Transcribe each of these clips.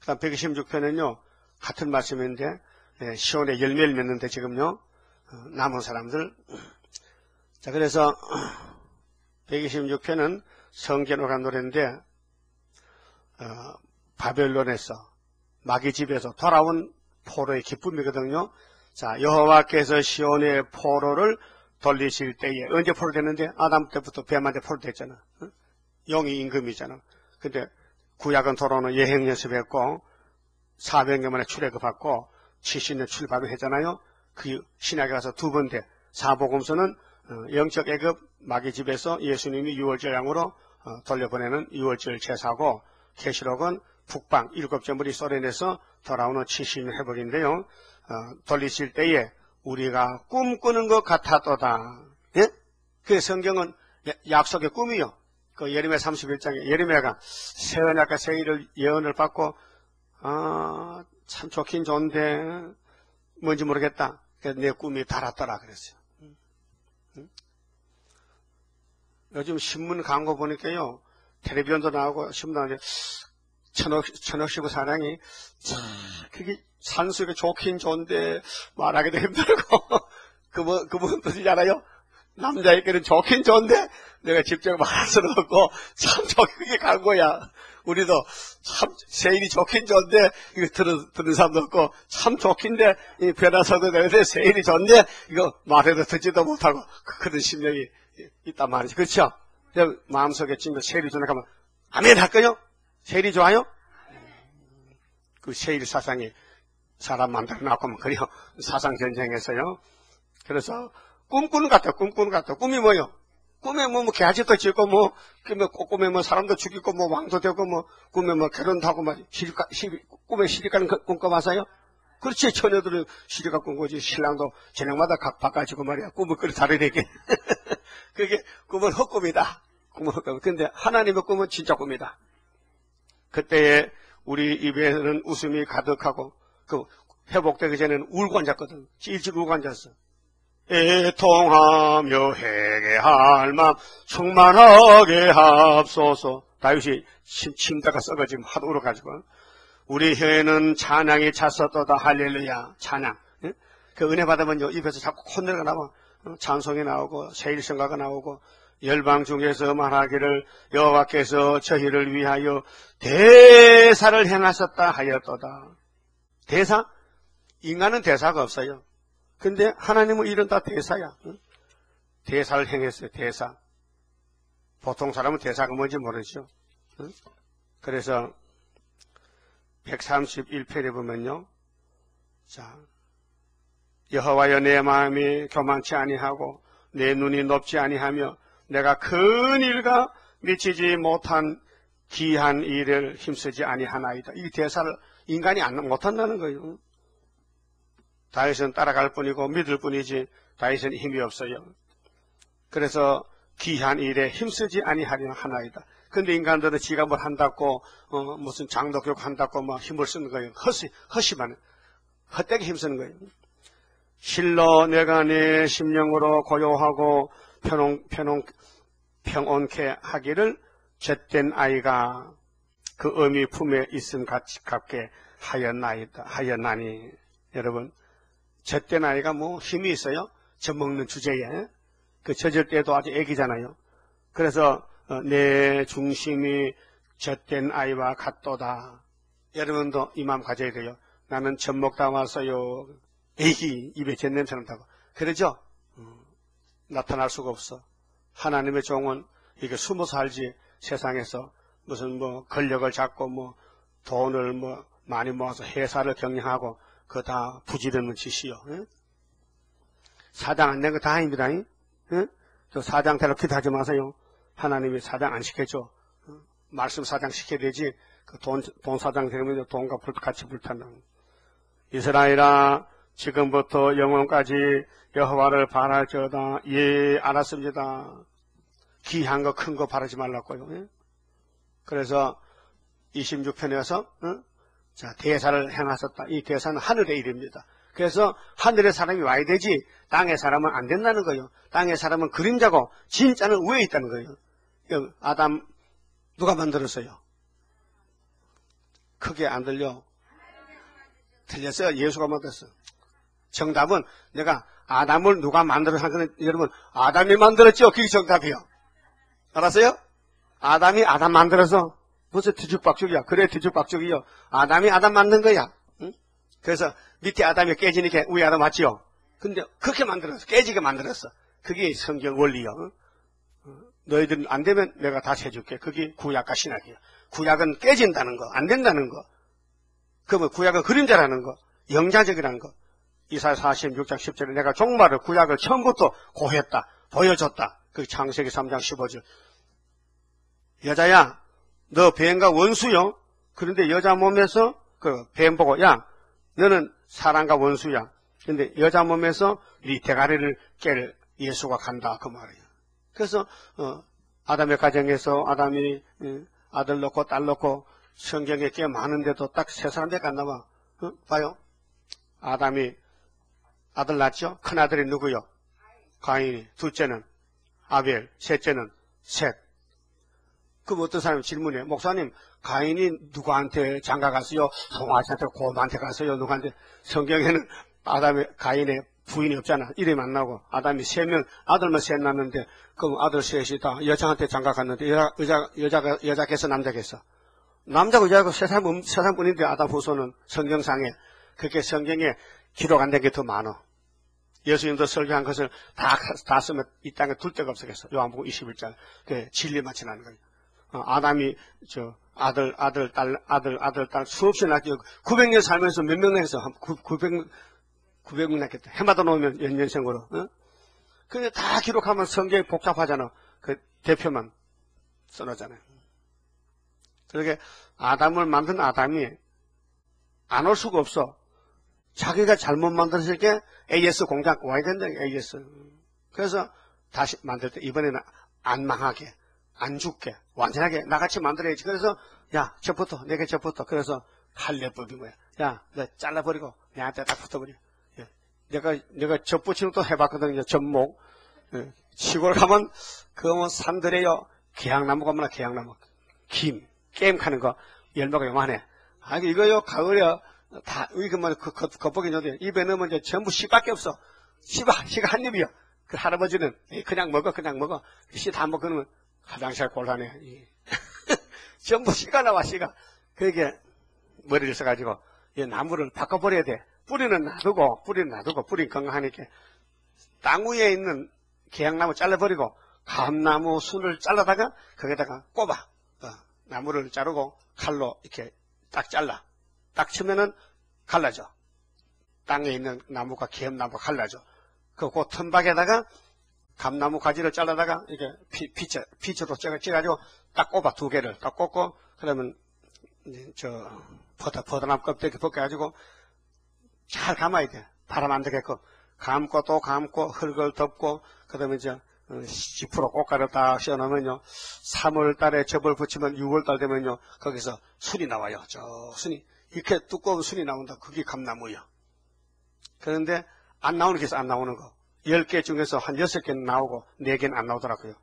그 다음 126편은요, 같은 말씀인데, 시온에 열매를 맺는데 지금요, 남은 사람들. 자, 그래서 126편은 성전으로 간 노래인데, 바벨론에서, 마귀 집에서 돌아온 포로의 기쁨이거든요. 자, 여호와께서 시온의 포로를 돌리실 때에, 언제 포로 됐는데? 아담 때부터 뱀한테 포로 됐잖아. 영이 임금이잖아. 근데 구약은 돌아오는 여행 연습했고 400년 만에 출애굽받고 70년 출발을 했잖아요. 그 신약에 가서 두 번 돼. 사복음서는 영적 애굽 마귀 집에서 예수님이 유월절 양으로 돌려보내는 유월절 제사고, 계시록은 북방 7재물이 소련에서 돌아오는 70년 회복인데요. 돌리실 때에 우리가 꿈꾸는 것 같았도다. 예? 그 성경은 약속의 꿈이요. 그 예레미야 31장에 예레미야가 새 언약과 새 일을 예언을 받고 참 좋긴 좋은데 뭔지 모르겠다. 그래서 내 꿈이 달았더라 그랬어요. 요즘 신문 광고 보니까요, 텔레비전도 나오고 신문 나오는데 천억시고 사랑이 참 그게 산속에 좋긴 좋은데 말하기도 힘들고 그분 뜻이지 않아요? 남자에게는 좋긴 좋은데 내가 직접 말할 수는 없고 참 좋게 간 거야. 우리도 참 세일이 좋긴 좋은데 이거 듣는 사람도 없고 참 좋긴데 이 변화서도 되는데 세일이 좋은데 이거 말해도 듣지도 못하고 그런 심령이 있단 말이지. 그렇죠? 마음속에 지금 세일이 좋네 하면 아멘 할까요? 세일이 좋아요? 그 세일 사상이 사람 만들어 놨고 그래요. 사상 전쟁에서요. 그래서 꿈꾸는 것 같아, 꿈꾸는 것 같아. 꿈이 뭐요? 꿈에 뭐 개아지도 짓고, 꿈에 사람도 죽이고, 왕도 되고, 꿈에 결혼도 하고, 꿈에 시집가는 꿈꿔봐서요? 그렇지, 처녀들은 시집가 꿈꾸지, 신랑도 저녁마다 각 바꿔지고 말이야. 꿈을 그리 다르게. 그게 꿈은 헛꿈이다. 꿈은 헛꿈. 근데 하나님의 꿈은 진짜 꿈이다. 그때에 우리 입에는 웃음이 가득하고, 회복되기 전에는 울고 앉았거든. 일찍 울고 앉았어. 애통하며 회개할 마음 충만하게 합소서. 다윗이 침대가 썩어지면 하도 울어가지고 우리 혀에는 찬양이 찼었도다. 할렐루야. 찬양. 그 은혜 받으면요 입에서 자꾸 콧노래가 나와. 찬송이 나오고 세일성가가 나오고 열방 중에서 말하기를 여호와께서 저희를 위하여 대사를 행하셨다 하였도다. 대사? 인간은 대사가 없어요. 근데 하나님은 이런 다 대사야. 응? 대사를 행했어요. 대사. 보통 사람은 대사가 뭔지 모르죠. 응? 그래서 131편에 보면요. 자, 여호와여 내 마음이 교만치 아니하고 내 눈이 높지 아니하며 내가 큰 일과 미치지 못한 귀한 일을 힘쓰지 아니하나이다. 이 대사를 인간이 못한다는 거예요. 다윗은 따라갈 뿐이고 믿을 뿐이지 다윗은 힘이 없어요. 그래서 귀한 일에 힘쓰지 아니하려 하나이다. 근데 인간들은 지가 뭘 한다고 무슨 장독교육 한다고 막 힘을 쓰는 거예요. 허심한 헛되게 힘쓰는 거예요. 실로 내가 내 심령으로 고요하고 평온케 하기를 젖된 아이가 그 어미 품에 있음 같이 갚게 하였나니. 여러분, 젖된 아이가 힘이 있어요? 젖 먹는 주제에. 그 젖을 때도 아주 애기잖아요. 그래서 내 중심이 젖된 아이와 같도다. 여러분도 이 마음 가져야 돼요. 나는 젖 먹다 와서요. 애기 입에 젖 냄새 난다고. 그러죠? 나타날 수가 없어. 하나님의 종은 이게 숨어 살지. 세상에서 무슨 권력을 잡고 돈을 많이 모아서 회사를 경영하고 그거 다 부질없는 짓이요. 응? 사장 안 낸 거 다 아닙니다. 응? 저 사장대로 기도하지 마세요. 하나님이 사장 안 시켜줘. 말씀 사장 시켜야 되지. 그 돈 사장 되면 돈과 같이 불탄다. 이스라엘아, 지금부터 영원까지 여호와를 바랄지어다. 예, 알았습니다. 귀한 거 큰 거 바라지 말라고요. 응? 그래서 26편에서 자, 대사를 행하셨다. 이 대사는 하늘의 일입니다. 그래서 하늘의 사람이 와야 되지 땅의 사람은 안 된다는 거예요. 땅의 사람은 그림자고 진짜는 위에 있다는 거예요. 아담 누가 만들었어요? 크게 안 들려? 틀렸어요. 예수가 만들었어. 정답은 내가 아담을 누가 만들었어? 하는 여러분, 아담이 만들었죠? 그게 정답이요. 알았어요? 아담이 아담 만들어서 무슨 뒤죽박죽이야. 그래, 뒤죽박죽이요. 아담이 아담 만든 거야. 응? 그래서 밑에 아담이 깨지니까 위에 아담 맞지요? 근데 그렇게 만들었어. 깨지게 만들었어. 그게 성경 원리요. 너희들 안 되면 내가 다시 해줄게. 그게 구약과 신약이에요. 구약은 깨진다는 거, 안 된다는 거. 그러면 구약은 그림자라는 거, 영자적이라는 거. 이사야 46장 10절에 내가 종말을 구약을 처음부터 고했다, 보여줬다. 그 창세기 3장 15절. 여자야, 너 뱀과 원수요. 그런데 여자 몸에서 그 뱀 보고, 야, 너는 사람과 원수야. 근데 여자 몸에서 네 대가리를 깰 예수가 간다. 그 말이에요. 그래서 아담의 가정에서 아담이 아들 낳고 딸 낳고 성경에 꽤 많은데도 딱 세 사람밖에 안 남아. 봐요. 아담이 아들 낳죠. 큰아들이 누구요? 가인이. 둘째는 아벨. 셋째는 셋. 그럼 어떤 사람이 질문해. 목사님, 가인이 누구한테 장가 갔어요? 송아지한테, 곰한테 갔어요? 누구한테? 성경에는 가인의 부인이 없잖아. 이름이 안 나오고. 아담이 세 명, 아들만 셋 낳았는데, 그럼 아들 셋이 다 여자한테 장가 갔는데, 여자께서 남자께서. 남자고 여자고 세 사람뿐인데, 아담 후손은 성경상에, 그렇게 성경에 기록 안 된 게 더 많아. 예수님도 설교한 것을 다 쓰면 이 땅에 둘 데가 없었겠어. 요한복음 21장. 그 진리만 지나는 거예요. 아담이, 아들, 딸, 수없이 낳죠. 900년 살면서 몇 명 낳았어? 900명 낳겠다. 해마다 놓으면 연년생으로. 근데 다 기록하면 성경이 복잡하잖아. 그 대표만 써놓잖아요. 그렇게 아담을 만든 아담이 안 올 수가 없어. 자기가 잘못 만들었을 게 AS 공장 와야 된다. AS. 그래서 다시 만들 때 이번에는 안 망하게, 안 죽게, 완전하게 나같이 만들어야지. 그래서 야, 저부터, 내게 저부터. 그래서 할례법이 뭐야? 야, 너 잘라버리고 내한테 딱 붙어버려. 내가 접 붙이는 것도 해봤거든요. 접목. 시골 가면 그 산들에요. 개향나무가 뭐나 개향나무. 게임 하는 거 열매가 요만해. 아, 이거요 가을에 다 이거 뭐 겉보기 좋대. 입에 넣으면 이제 전부 씨밖에 없어. 씨가 한 입이요. 그 할아버지는 그냥 먹어. 씨 다 먹으면 화장실 곤란해. 전부 씨가 나와 씨가. 그게 머리를 써가지고 이 나무를 바꿔버려야 돼. 뿌리는 놔두고 뿌리는 건강하니까 땅 위에 있는 개향나무 잘라버리고 감나무 순을 잘라다가 거기다가 꼽아. 나무를 자르고 칼로 이렇게 딱 잘라. 딱 치면은 갈라져. 땅에 있는 나무가 개엄나무가 갈라져. 그 틈박에다가 감나무 가지를 잘라다가 이렇게 피처로 쪄가지고 딱 꼽아. 두 개를 딱 꼽고 그러면 버드나무 껍데기 벗겨가지고 잘 감아야 돼. 바람 안 되게끔. 감고 또 감고 흙을 덮고 그다음에 이제 10% 꽃가루 딱 씌워놓으면요. 3월 달에 접을 붙이면 6월 달 되면요. 거기서 순이 나와요. 순이. 이렇게 두꺼운 순이 나온다. 그게 감나무예요. 그런데 안 나오는 게 있어. 안 나오는 거. 10개 중에서 한 6개는 나오고 4개는 안 나오더라고요.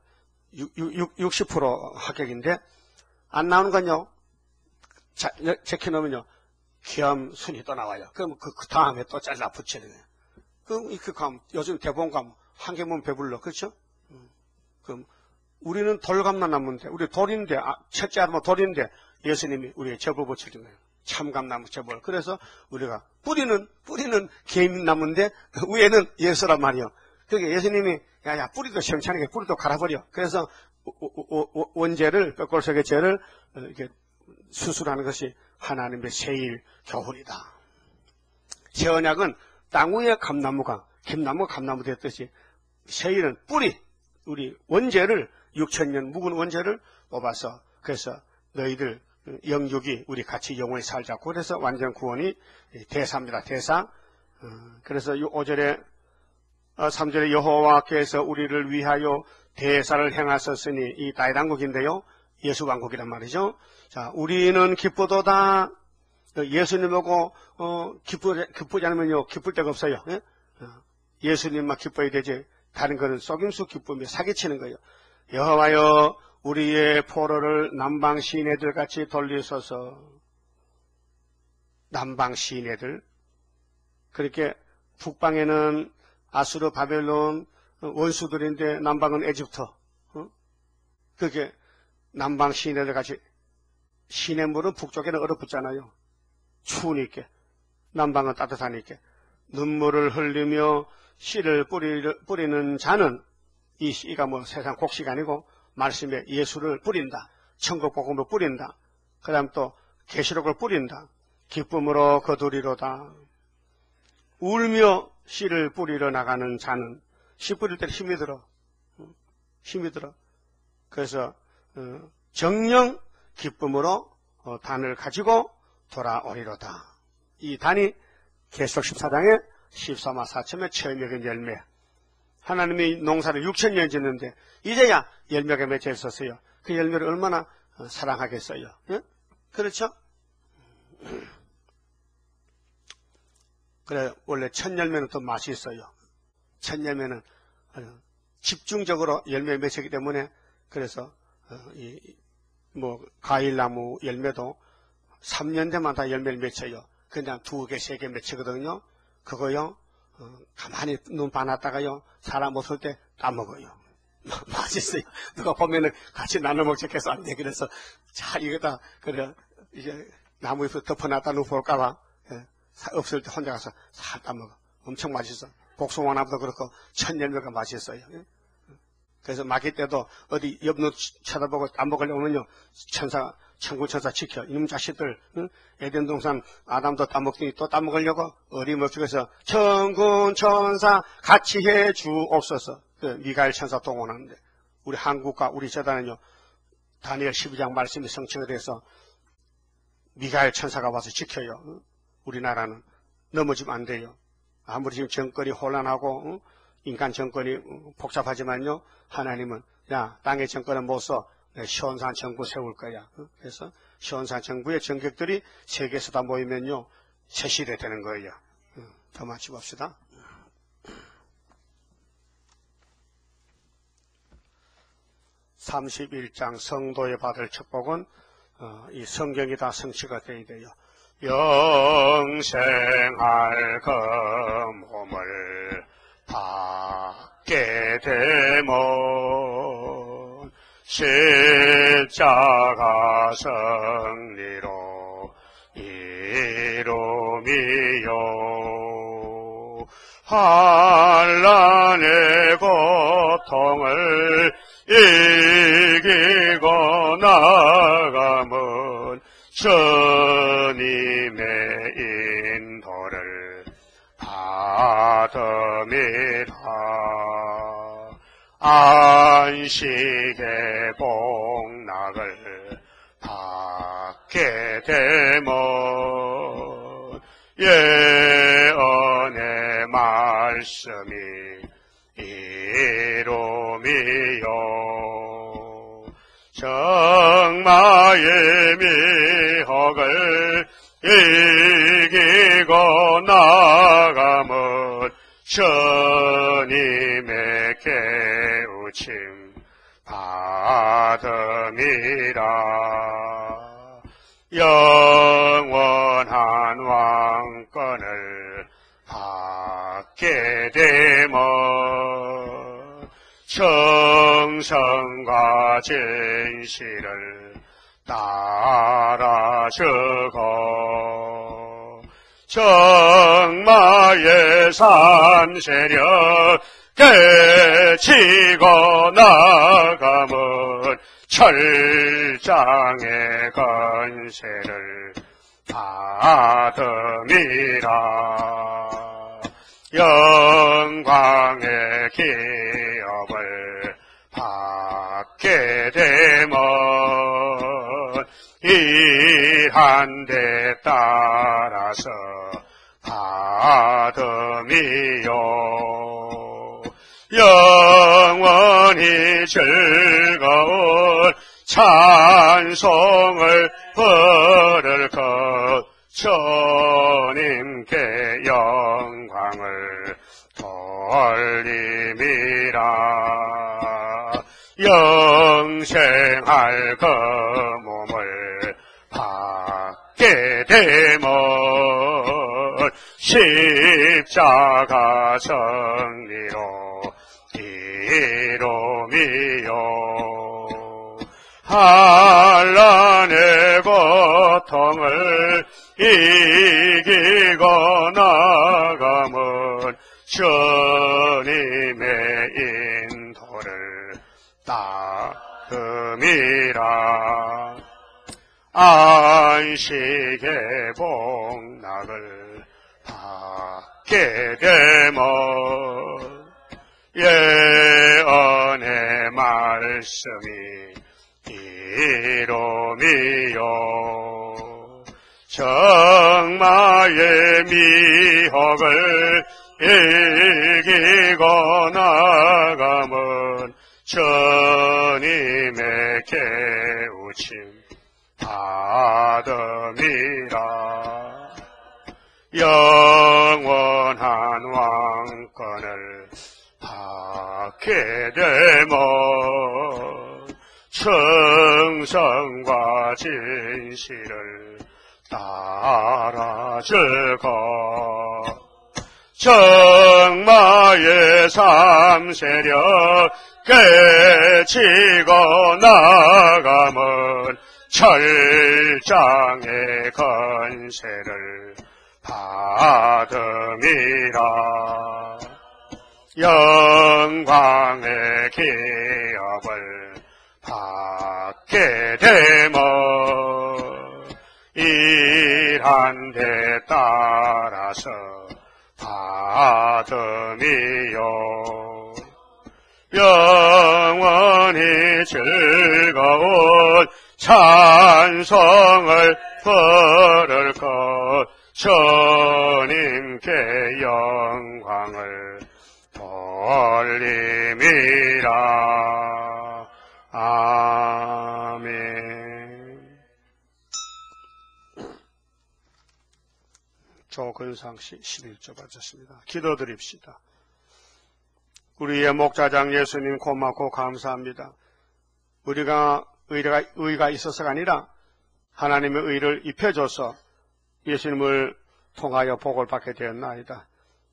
60% 합격인데 안 나오는 건요. 제껴놓으면요. 기암 순이 또 나와요. 그럼 그 다음에 또 잘라 붙이는 거예요. 그럼 이렇게 가면 요즘 대본 가면 한 개면 배불러. 그렇죠? 그럼 우리는 돌감만 남는데 우리 돌인데 첫째 아들은 돌인데 예수님이 우리의 접을 붙여준 거예요. 참감나무 접을. 그래서 우리가 뿌리는 개미나무인데 위에는 예수란 말이요. 그러니까 예수님이 야 뿌리도 시원찮게 뿌리도 갈아버려. 그래서 원죄를 뼈골석의 죄를 이렇게 수술하는 것이 하나님의 세일 교훈이다. 새 언약은 땅 위에 감나무가 감나무 됐듯이 세일은 뿌리 우리 원죄를 6,000년 묵은 원죄를 뽑아서 그래서 너희들 영육이 우리 같이 영원히 살자고 그래서 완전 구원이 대사입니다. 대사. 그래서 5절에 3절에 여호와께서 우리를 위하여 대사를 행하셨으니 이 다윗왕국인데요. 예수 왕국이란 말이죠. 자, 우리는 기쁘도다. 예수님하고 기쁘지 않으면요 기쁠 데가 없어요. 예? 예수님만 기뻐야 되지. 다른 거는 속임수 기쁨이 사기치는 거예요. 여호와여 우리의 포로를 남방 시내들 같이 돌리소서. 남방 시내들, 그렇게 북방에는 아수르, 바벨론 원수들인데 남방은 에집트, 그렇게 남방 시내들 같이, 시냇물은 북쪽에는 얼어붙잖아요. 추우니까. 남방은 따뜻하니까. 눈물을 흘리며 씨를 뿌리는 자는, 이 씨가 뭐 세상 곡식이 아니고 말씀에 예수를 뿌린다. 천국 복음을 뿌린다. 그 다음 또 계시록을 뿌린다. 기쁨으로 거두리로다. 울며 씨를 뿌리러 나가는 자는, 씨 뿌릴 때 힘이 들어. 힘이 들어. 그래서 정령 기쁨으로 단을 가지고 돌아오리로다. 이 단이 계시록 14장에 14마 4천의 처음 맺은 열매. 하나님이 농사를 6,000년 짓는데 이제야 열매가 맺혀 있었어요. 그 열매를 얼마나 사랑하겠어요. 예? 그렇죠? 그래, 원래 첫 열매는 또 맛이 있어요. 첫 열매는 집중적으로 열매 맺히기 때문에, 그래서 뭐 과일나무 열매도 3년 되면 다 열매를 맺혀요. 그냥 2개, 3개 맺히거든요. 그거요, 가만히 눈 반았다가요, 사람 없을 때 따먹어요. 맛있어요. 누가 보면은 같이 나눠 먹자해서 안 돼. 그래서 잘 이거다, 그래, 이제 나무에서 덮어놨다 누구 볼까봐, 없을 때 혼자 가서 살 따먹어. 엄청 맛있어. 복숭아 나무도 그렇고, 첫 열매가 맛있어요. 그래서 마길 때도 어디 옆 눈 쳐다보고 따먹으려면요, 천군 천사 지켜. 이놈 자식들, 에덴 동산 아담도 따먹더니 또 따먹으려고 어림없이. 해서 천군 천사 같이 해 주옵소서. 미가엘 천사 동원하는데, 우리 한국과 우리 재단은요, 다니엘 12장 말씀이 성취가 돼서 미가엘 천사가 와서 지켜요. 우리나라는 넘어지면 안 돼요. 아무리 지금 정권이 혼란하고 인간 정권이 복잡하지만요, 하나님은 야, 땅의 정권은 못 써. 시온산 정부 세울 거야. 그래서 시온산 정부의 정객들이 세계에서 다 모이면요, 새 시대 되는 거예요. 더 마치 봅시다. (31장) 성도에 받을 축복은 이 성경이 다 성취가 되어야 돼요. 영생할 그 몸을 받게 되면 십자가 승리로 이루미요. 환난의 고통을 이기고 나가면 주님의 인도를 받음이라. 안식의 복락을 받게 되면 예언의 말씀이 이루미요. 정마의 미혹을 이기고 나가면 주님의 깨우침 받음이라. 영원한 왕권을 받게 되면 정성과 진실을 따라주고 정마의 산세력 깨치고 나가면 철장의 건세를 받음이라. 영광의 기업을 받게 되면 일한 데 따라서 받음이요. 영원히 즐거운 찬송을 부를 것 주님께 영광을 돌림이라. 영생할 그 몸을 받게 되면 십자가 정리로 이루미요. 한란의 고통을 이기고 나감은 주님의 인도를 따름이라. 안식의 복락을 받게 되면 예언의 말씀이 이루미요. 정마의 미혹을 이기고 나감은 주님의 깨우침 받음이라. 영원한 왕권을 받게 되면 충성과 진실을 따라주고 정마의 삼세력 깨치고 나감은 철장의 건세를 받음이라. 영광의 기업을 받게 되면 일한 데 따라서 받음이요. 영원히 즐거운 찬송을 부를 것 주님께 영광을 돌림이라. 아멘. 조근상시 11조 바쳤습니다. 기도드립시다. 우리의 목자장 예수님 고맙고 감사합니다. 우리가 의가 있어서가 아니라 하나님의 의를 입혀줘서 예수님을 통하여 복을 받게 되었나이다.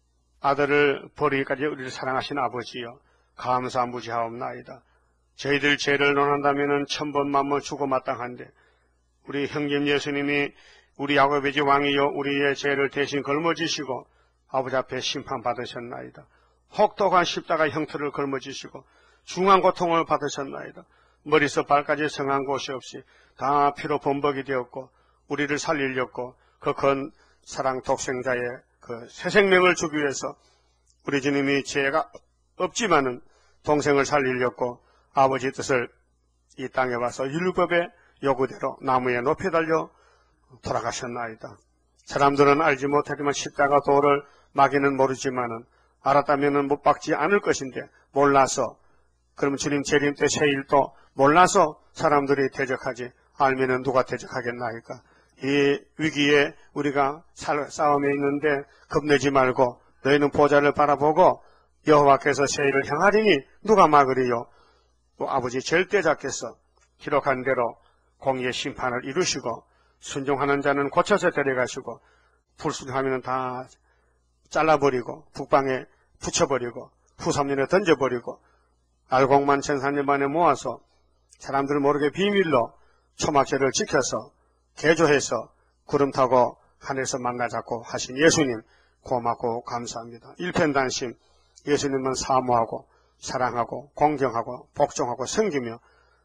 아들을 버리기까지 우리를 사랑하신 아버지여 감사무지하옵나이다. 저희들 죄를 논한다면 1000번 만번 죽어 마땅한데 우리 형님 예수님이 우리 야곱의 집 왕이여 우리의 죄를 대신 걸머지시고 아버지 앞에 심판받으셨나이다. 혹독한 십자가 형틀을 걸머지시고 중한 고통을 받으셨나이다. 머리서 발까지 성한 곳이 없이 다 피로 범벅이 되었고 우리를 살리려고 그 큰 사랑 독생자의 그 새 생명을 주기 위해서 우리 주님이 죄가 없지만은 동생을 살리려고 아버지 뜻을 이 땅에 와서 율법의 요구대로 나무에 높이 달려 돌아가셨나이다. 사람들은 알지 못하지만 십자가 도를 마귀는 모르지만은 알았다면은 못 박지 않을 것인데 몰라서 그러면 주님 재림 때 세일도 몰라서 사람들이 대적하지 알면은 누가 대적하겠나이까. 이 위기에 우리가 싸움에 있는데 겁내지 말고 너희는 보좌를 바라보고 여호와께서 세일을 향하리니 누가 막으리요. 또 아버지 절대자께서 기록한 대로 공의의 심판을 이루시고 순종하는 자는 고쳐서 데려가시고 불순종하면 다 잘라버리고 북방에 붙여버리고 후삼년에 던져버리고 알곡만 1400년 만에 모아서 사람들 모르게 비밀로 초막절을 지켜서 개조해서 구름 타고 하늘에서 만나 잡고 하신 예수님 고맙고 감사합니다. 일편단심 예수님은 사모하고 사랑하고 공경하고 복종하고 섬기며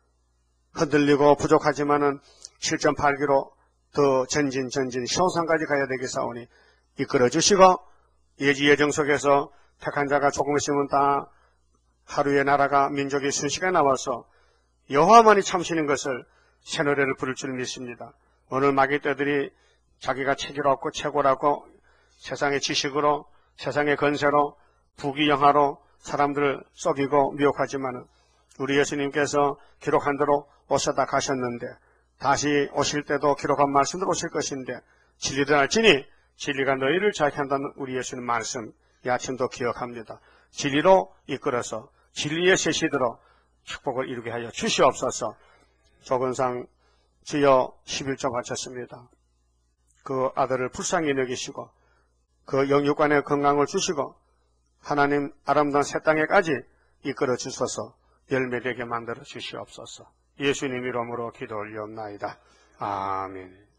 흔들리고 부족하지만은 7.8km 더 전진 시온산까지 가야 되겠사오니 이끌어주시고 예지예정 속에서 택한 자가 조금 있으면 다 하루의 나라가 민족이 순식간에 나와서 여호와만이 참시는 것을 새 노래를 부를 줄 믿습니다. 오늘 마귀 떼들이 자기가 체계롭고 최고라고 세상의 지식으로 세상의 건세로 부귀영화로 사람들을 속이고 미혹하지만 우리 예수님께서 기록한 대로 오셨다 가셨는데 다시 오실 때도 기록한 말씀대로 오실 것인데 진리를 알지니 진리가 너희를 자유케 한다는 우리 예수님 말씀 이 아침도 기억합니다. 진리로 이끌어서 진리의 세시대로 축복을 이루게 하여 주시옵소서. 조근상 주여 11조 바쳤습니다. 그 아들을 불쌍히 여기시고 그 영육간의 건강을 주시고 하나님 아름다운 새 땅에까지 이끌어 주셔서 열매되게 만들어 주시옵소서. 예수님 이름으로 기도 올리옵나이다. 아멘.